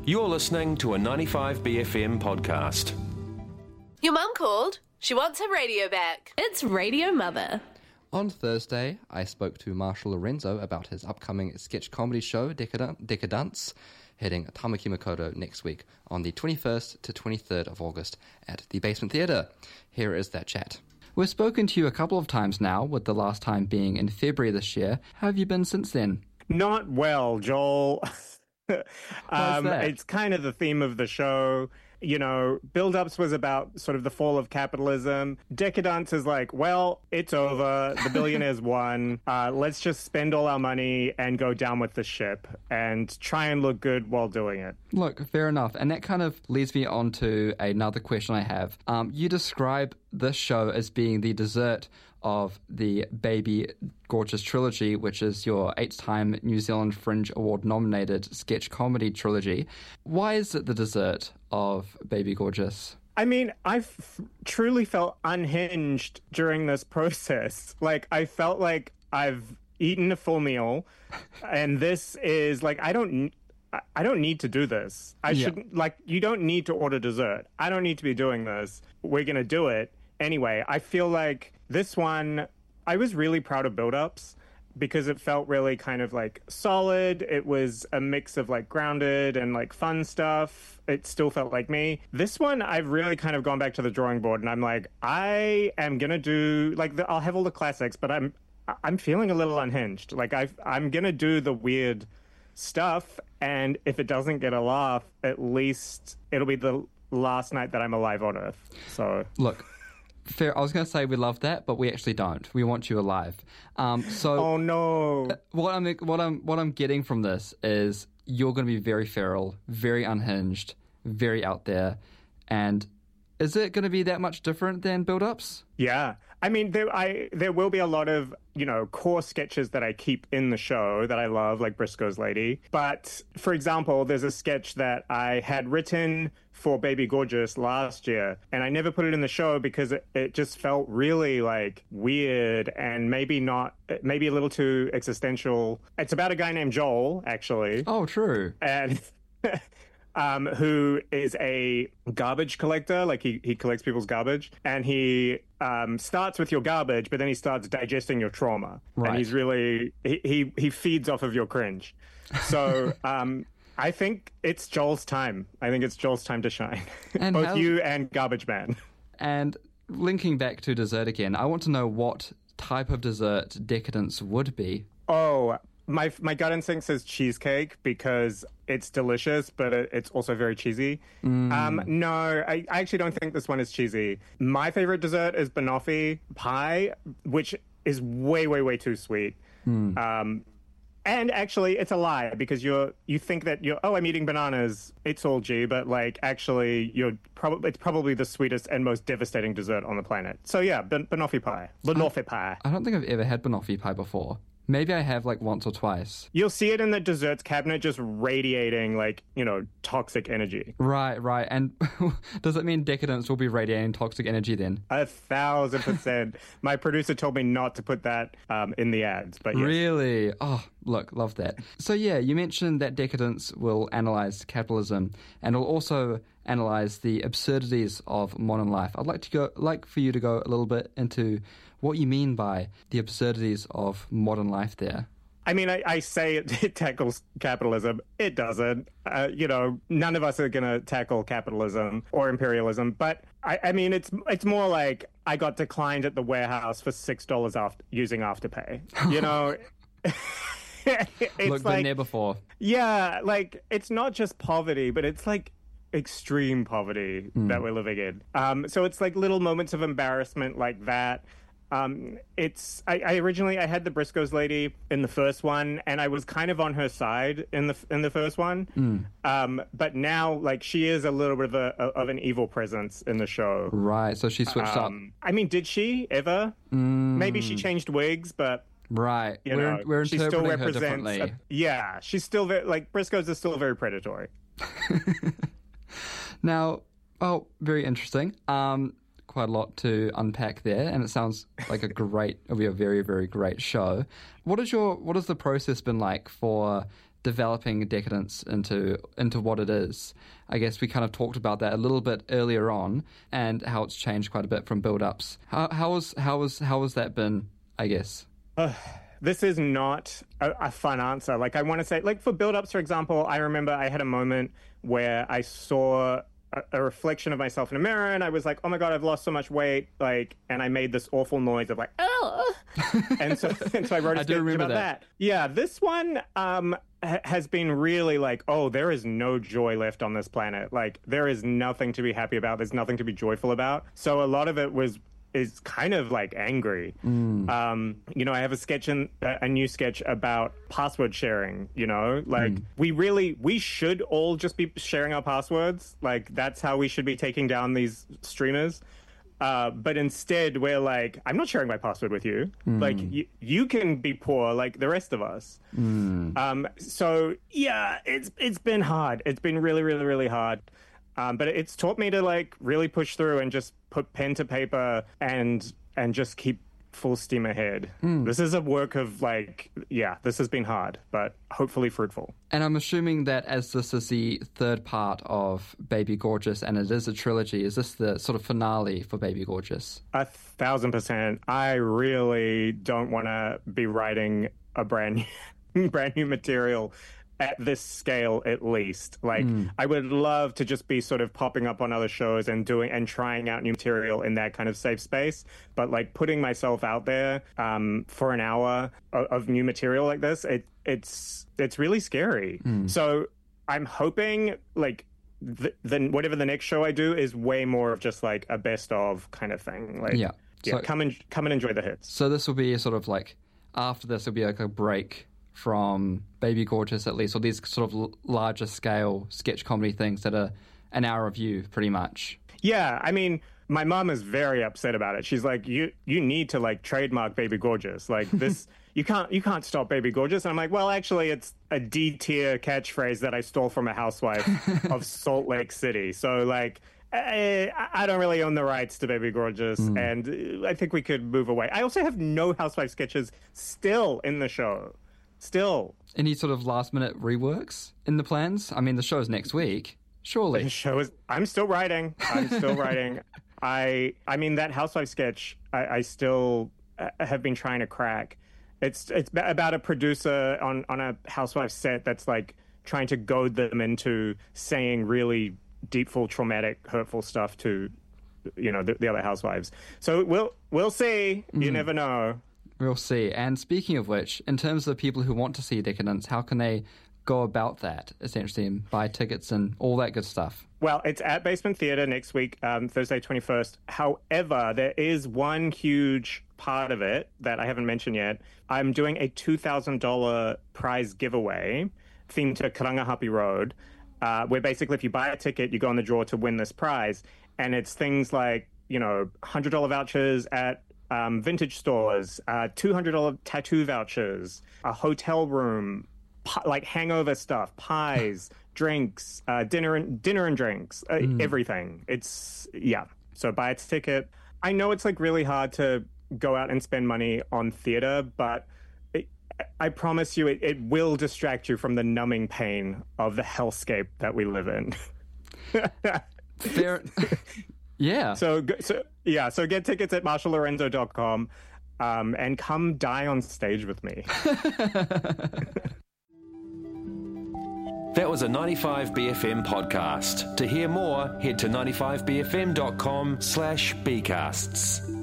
You're listening to a 95BFM podcast. Your mum called. She wants her radio back. It's Radio Mother. On Thursday, I spoke to Marshall Lorenzo about his upcoming sketch comedy show, Decadence, hitting Tamaki Makaurau next week on the 21st to 23rd of August at the Basement Theatre. Here is that chat. We've spoken to you a couple of times now, with the last time being in February this year. How have you been since then? Not well, Joel. It's kind of the theme of the show. You know, Build-Ups was about sort of the fall of capitalism. Decadence is like, well, it's over. The billionaires won. Let's just spend all our money and go down with the ship and try and look good while doing it. Look, fair enough. And that kind of leads me on to another question I have. You describe this show as being the dessert of the Baby Gorgeous trilogy, which is your 8-time New Zealand Fringe Award nominated sketch comedy trilogy. Why is it the dessert of Baby Gorgeous? I mean, truly felt unhinged during this process. Like, I felt like I've eaten a full meal, and this is like, I don't need to do this. Shouldn't, like, you don't need to order dessert. I don't need to be doing this. We're going to do it anyway. I feel like this one, I was really proud of Build-Ups because it felt really kind of like solid. It was a mix of like grounded and like fun stuff. It still felt like me. This one, I've really kind of gone back to the drawing board, and I'm like, I am going to do like I'll have all the classics, but I'm feeling a little unhinged. Like I'm going to do the weird stuff, and if it doesn't get a laugh, at least it'll be the last night that I'm alive on Earth. So look, fair. I was going to say we love that, but we actually don't. We want you alive. Oh no! What I'm getting from this is you're going to be very feral, very unhinged, very out there. And is it going to be that much different than Build-Ups? Yeah. I mean, there will be a lot of, you know, core sketches that I keep in the show that I love, like Briscoe's Lady. But, for example, there's a sketch that I had written for Baby Gorgeous last year, and I never put it in the show because it just felt really, like, weird and maybe a little too existential. It's about a guy named Joel, actually. Oh, true. And who is a garbage collector. Like, he collects people's garbage, and he starts with your garbage, but then he starts digesting your trauma. Right. And he's really, he feeds off of your cringe. So I think it's Joel's time. I think it's Joel's time to shine. And both you and Garbage Man. And linking back to dessert again, I want to know what type of dessert Decadence would be. Oh, my gut instinct says cheesecake because it's delicious, but it's also very cheesy. No, I actually don't think this one is cheesy. My favorite dessert is banoffee pie, which is way, way, way too sweet. And actually, it's a lie because you think that I'm eating bananas. It's all G, but like actually, it's probably the sweetest and most devastating dessert on the planet. So yeah, banoffee pie. Banoffee pie. I don't think I've ever had banoffee pie before. Maybe I have like once or twice. You'll see it in the desserts cabinet just radiating like, you know, toxic energy. Right. And does it mean Decadence will be radiating toxic energy then? 1,000%. My producer told me not to put that in the ads, but yes. Really? Oh, look, love that. So yeah, you mentioned that Decadence will analyse capitalism and will also analyse the absurdities of modern life. I'd like for you to go a little bit into what you mean by the absurdities of modern life there. I mean, I say it tackles capitalism. It doesn't. You know, none of us are going to tackle capitalism or imperialism. But, I mean, it's more like I got declined at the warehouse for $6 using Afterpay. You know? Look, been there before. Yeah, like, it's not just poverty, but it's like extreme poverty that we're living in. So it's like little moments of embarrassment like that. I originally had the Briscoe's Lady in the first one, and I was kind of on her side in the first one. But now, like, she is a little bit of an evil presence in the show. Right. So she switched up. I mean, did she ever? Maybe she changed wigs, but right. We're she still interpreting her represents. differently. Yeah, she's still very, like, Briscoe's is still very predatory. Now, very interesting. Quite a lot to unpack there, and it sounds like it'll be a very, very great show. What has the process been like for developing Decadence into what it is. I guess we kind of talked about that a little bit earlier on, and how it's changed quite a bit from build-ups. How has that been, I guess? This is not a fun answer. Like, I want to say, like, for build-ups, for example, I remember I had a moment where I saw a reflection of myself in a mirror, and I was like, oh my God, I've lost so much weight, like, and I made this awful noise of like, oh, and so I wrote a sketch about that. Yeah, this one has been really like, oh, there is no joy left on this planet. Like, there is nothing to be happy about. There's nothing to be joyful about. So a lot of it is kind of like angry. You know, I have a new sketch about password sharing, you know, like we should all just be sharing our passwords. Like, that's how we should be taking down these streamers. But instead we're like, I'm not sharing my password with you. Like, you can be poor like the rest of us. So yeah, it's been hard. It's been really, really, really hard. But it's taught me to like really push through and just put pen to paper and just keep full steam ahead. This is a work of like, yeah, this has been hard, but hopefully fruitful. And I'm assuming that as this is the third part of Baby Gorgeous and it is a trilogy, is this the sort of finale for Baby Gorgeous? 1,000%. I really don't want to be writing a brand new material at this scale, at least. Like, I would love to just be sort of popping up on other shows and trying out new material in that kind of safe space. But like, putting myself out there for an hour of new material like this, it's really scary. So I'm hoping like whatever the next show I do is way more of just like a best of kind of thing. Like, yeah, so, come and enjoy the hits. So this will be sort of like, after this will be like a break from Baby Gorgeous, at least, or these sort of larger scale sketch comedy things that are an hour of you, pretty much. Yeah, I mean, my mom is very upset about it. She's like, you need to like trademark Baby Gorgeous. Like, this, you can't stop Baby Gorgeous. And I'm like, well, actually, it's a D-tier catchphrase that I stole from a housewife of Salt Lake City. So like, I don't really own the rights to Baby Gorgeous, and I think we could move away. I also have no housewife sketches still in the show. Still. Any sort of last-minute reworks in the plans? I mean, the show's next week, surely. The show is... I'm still writing. I mean, that housewife sketch, I still have been trying to crack. It's about a producer on a housewife set that's, like, trying to goad them into saying really deep, traumatic, hurtful stuff to, you know, the other housewives. So we'll see. You never know. We'll see. And speaking of which, in terms of people who want to see Decadence, how can they go about that, essentially, and buy tickets and all that good stuff? Well, it's at Basement Theatre next week, Thursday 21st. However, there is one huge part of it that I haven't mentioned yet. I'm doing a $2,000 prize giveaway themed to Karangahape Road, where basically if you buy a ticket, you go on the draw to win this prize. And it's things like, you know, $100 vouchers at vintage stores, $200 tattoo vouchers, a hotel room, like hangover stuff, pies, drinks, dinner and drinks, everything. It's, yeah. So buy a ticket. I know it's like really hard to go out and spend money on theater, but I promise you it will distract you from the numbing pain of the hellscape that we live in. Fair. Yeah. So get tickets at marshalllorenzo.com and come die on stage with me. That was a 95BFM podcast. To hear more, head to 95BFM.com/bcasts.